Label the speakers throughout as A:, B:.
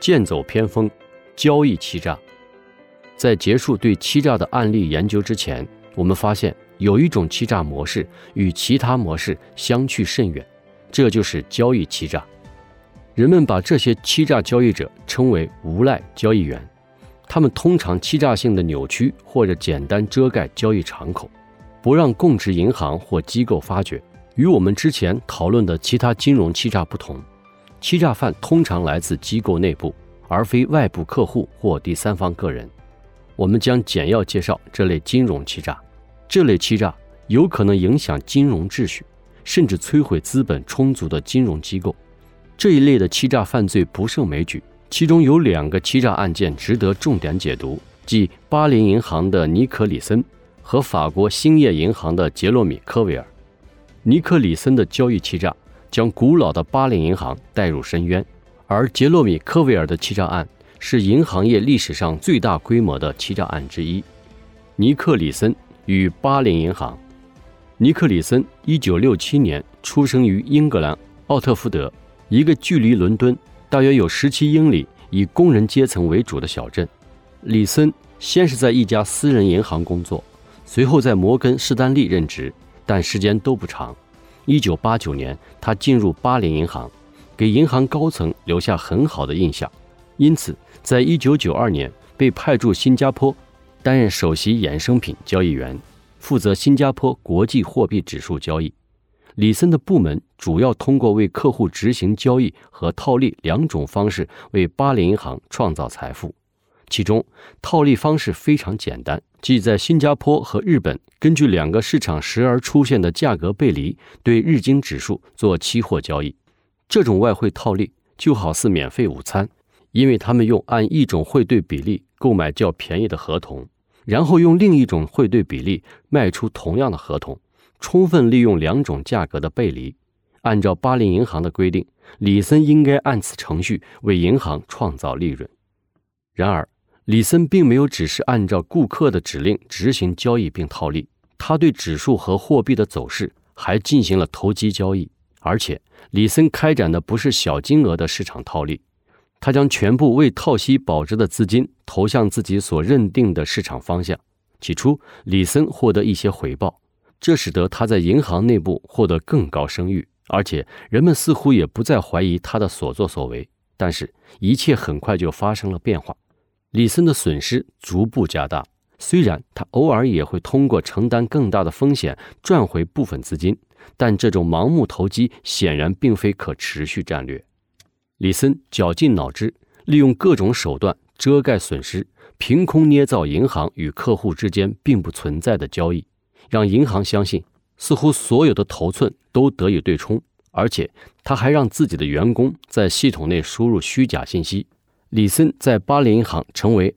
A: 剑走偏锋，交易欺诈。在结束对欺诈的案例研究之前，我们发现有一种欺诈模式与其他模式相去甚远，这就是交易欺诈。人们把这些欺诈交易者称为无赖交易员，他们通常欺诈性的扭曲或者简单遮盖交易敞口，不让供职银行或机构发觉。与我们之前讨论的其他金融欺诈不同，欺诈犯通常来自机构内部，而非外部客户或第三方个人。我们将简要介绍这类金融欺诈。这类欺诈有可能影响金融秩序，甚至摧毁资本充足的金融机构。这一类的欺诈犯罪不胜枚举，其中有2个欺诈案件值得重点解读，即巴林银行的尼可里森和法国兴业银行的杰洛米科维尔。尼可里森的交易欺诈将古老的巴林银行带入深渊，而杰洛米科维尔的欺诈案是银行业历史上最大规模的欺诈案之一。尼克里森与巴林银行。尼克里森1967年出生于英格兰奥特福德，一个距离伦敦大约有17英里、以工人阶层为主的小镇。里森先是在一家私人银行工作，随后在摩根士丹利任职，但时间都不长。1989年，他进入巴林银行，给银行高层留下很好的印象，因此在1992年被派驻新加坡，担任首席衍生品交易员，负责新加坡国际货币指数交易。里森的部门主要通过为客户执行交易和套利2种方式为巴林银行创造财富。其中，套利方式非常简单，即在新加坡和日本根据2个市场时而出现的价格背离，对日经指数做期货交易。这种外汇套利就好似免费午餐，因为他们用按一种汇兑比例购买较便宜的合同，然后用另一种汇兑比例卖出同样的合同，充分利用2种价格的背离。按照巴林银行的规定，里森应该按此程序为银行创造利润。然而，里森并没有只是按照顾客的指令执行交易并套利，他对指数和货币的走势还进行了投机交易，而且里森开展的不是小金额的市场套利，他将全部为套息保值的资金投向自己所认定的市场方向。起初，里森获得一些回报，这使得他在银行内部获得更高声誉，而且人们似乎也不再怀疑他的所作所为。但是，一切很快就发生了变化。里森的损失逐步加大，虽然他偶尔也会通过承担更大的风险赚回部分资金，但这种盲目投机显然并非可持续战略。里森绞尽脑汁，利用各种手段遮盖损失，凭空捏造银行与客户之间并不存在的交易，让银行相信似乎所有的头寸都得以对冲，而且他还让自己的员工在系统内输入虚假信息。里森在巴林银行成为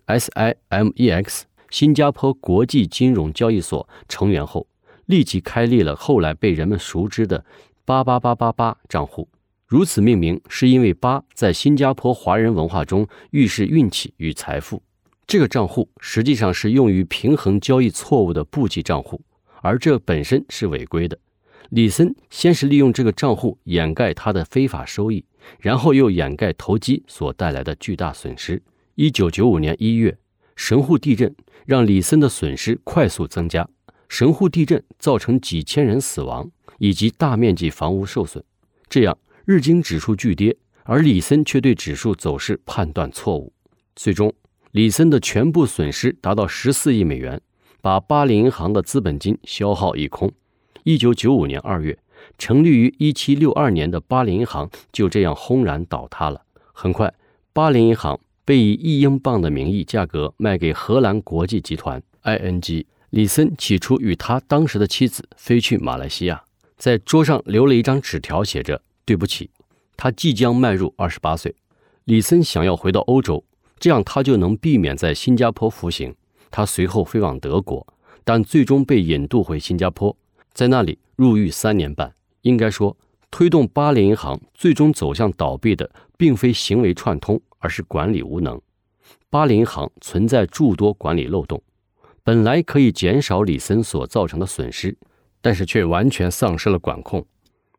A: SIMEX 新加坡国际金融交易所成员后，立即开立了后来被人们熟知的88888账户。如此命名是因为8在新加坡华人文化中预示运气与财富。这个账户实际上是用于平衡交易错误的簿记账户，而这本身是违规的。里森先是利用这个账户掩盖他的非法收益，然后又掩盖投机所带来的巨大损失。1995年1月，神户地震让里森的损失快速增加。神户地震造成几千人死亡，以及大面积房屋受损。这样，日经指数巨跌，而里森却对指数走势判断错误。最终，里森的全部损失达到14亿美元，把巴林银行的资本金消耗一空。1995年2月，成立于1762年的巴林银行就这样轰然倒塌了。很快，巴林银行被以1英镑的名义价格卖给荷兰国际集团 ING。里森起初与他当时的妻子飞去马来西亚，在桌上留了一张纸条，写着对不起，他即将迈入28岁。里森想要回到欧洲，这样他就能避免在新加坡服刑。他随后飞往德国，但最终被引渡回新加坡，在那里入狱3年半。应该说，推动巴林银行最终走向倒闭的并非行为串通，而是管理无能。巴林银行存在诸多管理漏洞，本来可以减少里森所造成的损失，但是却完全丧失了管控。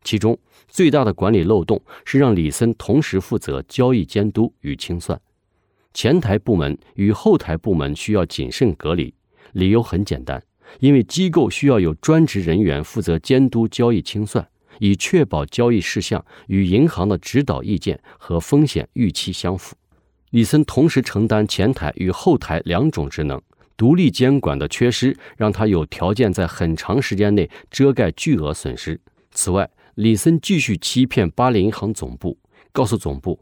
A: 其中最大的管理漏洞是让李森同时负责交易监督与清算。前台部门与后台部门需要谨慎隔离，理由很简单，因为机构需要有专职人员负责监督交易清算，以确保交易事项与银行的指导意见和风险预期相符。李森同时承担前台与后台两种职能，独立监管的缺失让他有条件在很长时间内遮盖巨额损失。此外，李森继续欺骗巴林银行总部，告诉总部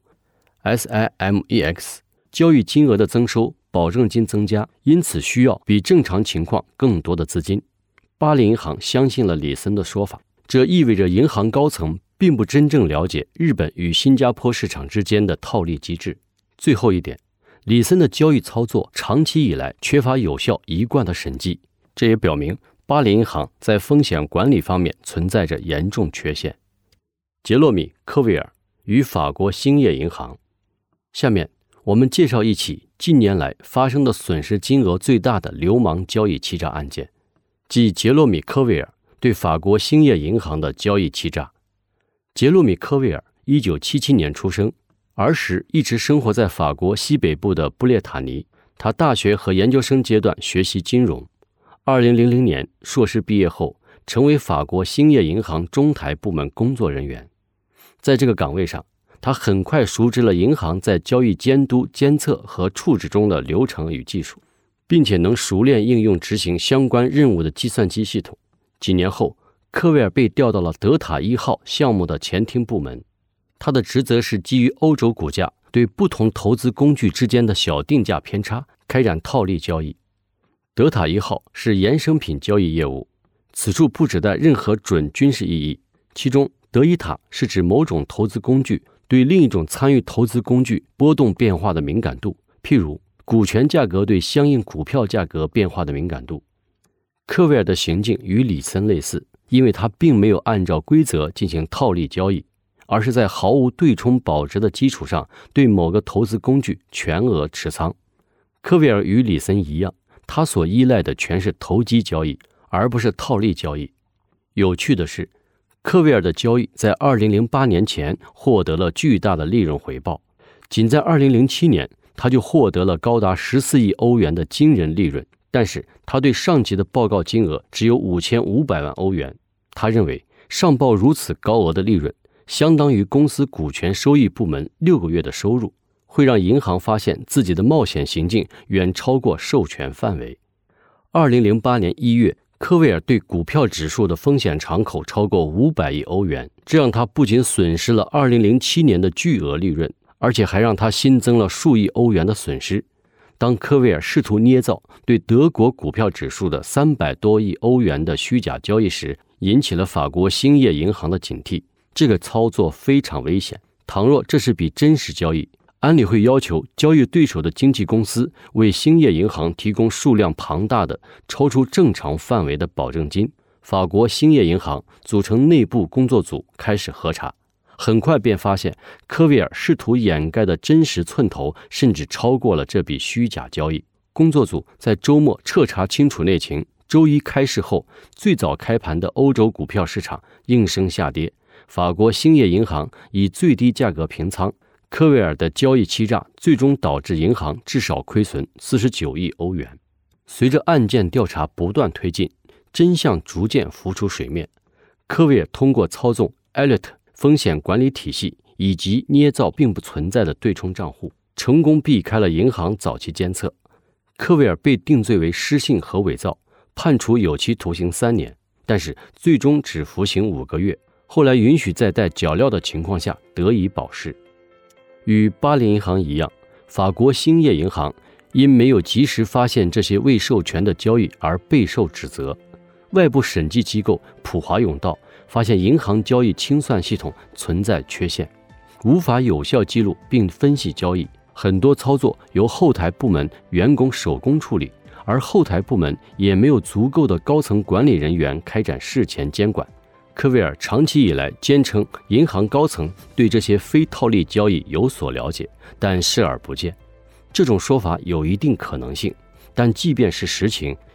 A: SIMEX 交易金额的增收，保证金增加，因此需要比正常情况更多的资金。巴林银行相信了李森的说法，这意味着银行高层并不真正了解日本与新加坡市场之间的套利机制。最后一点，李森的交易操作长期以来缺乏有效一贯的审计，这也表明巴林银行在风险管理方面存在着严重缺陷。杰洛米·科维尔与法国兴业银行。下面我们介绍一起近年来发生的损失金额最大的流氓交易欺诈案件，即杰洛米·科维尔对法国兴业银行的交易欺诈。杰洛米·科维尔1977年出生，儿时一直生活在法国西北部的布列塔尼。他大学和研究生阶段学习金融。2000年硕士毕业后，成为法国兴业银行中台部门工作人员。在这个岗位上，他很快熟知了银行在交易监督、监测和处置中的流程与技术，并且能熟练应用执行相关任务的计算机系统。几年后，科维尔被调到了德塔1号项目的前厅部门，他的职责是基于欧洲股价对不同投资工具之间的小定价偏差开展套利交易。德塔1号是衍生品交易业务，此处不指代任何准军事意义，其中德伊塔是指某种投资工具对另一种参与投资工具波动变化的敏感度，譬如股权价格对相应股票价格变化的敏感度。科维尔的行径与李森类似，因为他并没有按照规则进行套利交易，而是在毫无对冲保值的基础上对某个投资工具全额持仓。科维尔与李森一样，他所依赖的全是投机交易，而不是套利交易。有趣的是，科维尔的交易在2008年前获得了巨大的利润回报，仅在2007年他就获得了高达14亿欧元的惊人利润，但是他对上级的报告金额只有5500万欧元。他认为上报如此高额的利润相当于公司股权收益部门6个月的收入，会让银行发现自己的冒险行径远超过授权范围。2008年1月，科维尔对股票指数的风险敞口超过500亿欧元，这让他不仅损失了2007年的巨额利润，而且还让他新增了数亿欧元的损失。当科维尔试图捏造对德国股票指数的300多亿欧元的虚假交易时，引起了法国兴业银行的警惕。这个操作非常危险，倘若这是笔真实交易，安理会要求交易对手的经纪公司为兴业银行提供数量庞大的超出正常范围的保证金。法国兴业银行组成内部工作组开始核查，很快便发现科维尔试图掩盖的真实寸头甚至超过了这笔虚假交易。工作组在周末彻查清楚内情，周一开市后，最早开盘的欧洲股票市场应声下跌，法国兴业银行以最低价格平仓。科维尔的交易欺诈最终导致银行至少亏损49亿欧元。随着案件调查不断推进，真相逐渐浮出水面。科维尔通过操纵 Elliott 风险管理体系以及捏造并不存在的对冲账户，成功避开了银行早期监测。科维尔被定罪为失信和伪造，判处有期徒刑3年，但是最终只服刑5个月，后来允许在带脚镣的情况下得以保释。与巴林银行一样，法国兴业银行因没有及时发现这些未授权的交易而备受指责。外部审计机构普华永道发现银行交易清算系统存在缺陷，无法有效记录并分析交易，很多操作由后台部门员工手工处理，而后台部门也没有足够的高层管理人员开展事前监管。科维尔长期以来坚称银行高层对这些非套利交易有所了解，但视而不见。这种说法有一定可能性，但即便是实情，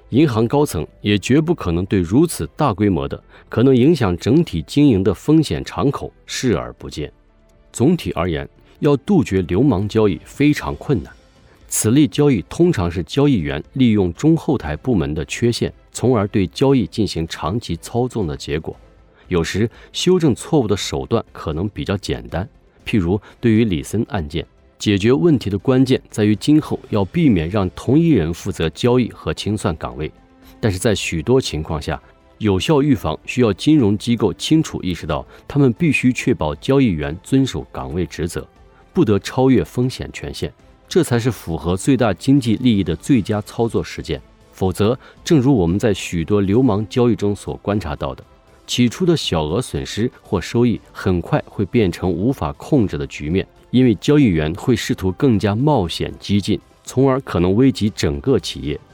A: 银行高层也绝不可能对如此大规模的、可能影响整体经营的风险敞口视而不见。总体而言，要杜绝流氓交易非常困难。此类交易通常是交易员利用中后台部门的缺陷，从而对交易进行长期操纵的结果。有时修正错误的手段可能比较简单，譬如对于李森案件，解决问题的关键在于今后要避免让同一人负责交易和清算岗位。但是在许多情况下，有效预防需要金融机构清楚意识到，他们必须确保交易员遵守岗位职责，不得超越风险权限，这才是符合最大经济利益的最佳操作实践。否则，正如我们在许多流氓交易中所观察到的，起初的小额损失或收益很快会变成无法控制的局面，因为交易员会试图更加冒险激进，从而可能危及整个企业。